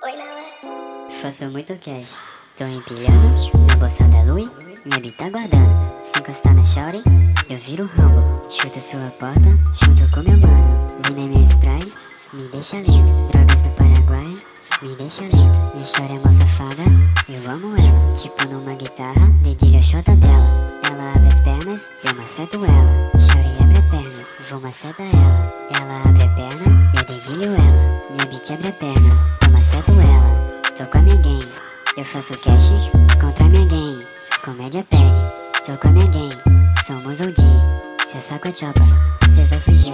Foi não, é? Faço muito cash, tô empilhando na bolsa da Louis, minha bi tá guardando. Se encostar na shawty, eu viro Rambo. Chuto sua porta, junto com meu mano. Linda minha spray, me deixa lindo. Drogas do Paraguai, me deixa lindo. Minha shawty é mó safada, eu amo ela. Tipo numa guitarra, dedilho a chota dela. Ela abre as pernas, eu maceto ela. Shawty abre a perna, vou macetar ela. Ela abre a perna, eu dedilho ela. Minha bitch abre a perna, eu maceto ela. Tô com a minha gang, eu faço cash contra a minha gang. Comédia pede, tô com a minha gang, somos OG. Se eu saco a chopa, cê vai fugir.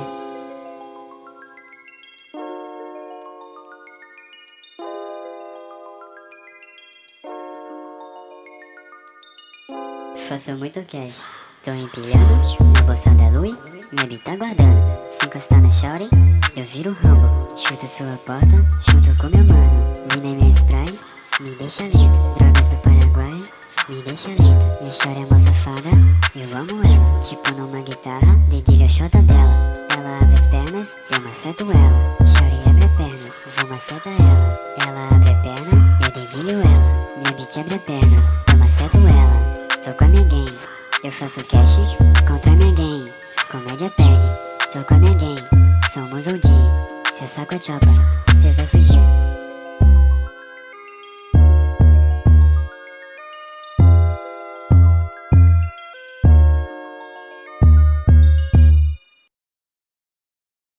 Faço muito cash, tô empilhando na bolsa da Louis, minha bi tá guardando. Se encostar na shawty, eu viro Rambo. Chuto sua porta, junto com meu mano. Linda minha spray, me deixa lindo. Drogas do Paraguai, me deixa lindo. Minha shawty é mó safada, eu amo ela. Tipo numa guitarra, dedilho a chota dela. Ela abre as pernas, eu maceto ela. Shawty abre a perna, vou macetar ela. Ela abre a perna, eu dedilho ela. Minha bitch abre a perna, eu maceto ela. Tô com a minha gang, eu faço cash contra a minha gang. Comédia pede, tô com a minha gang, somos OG. Se eu saco a chopa, cê vai fugir.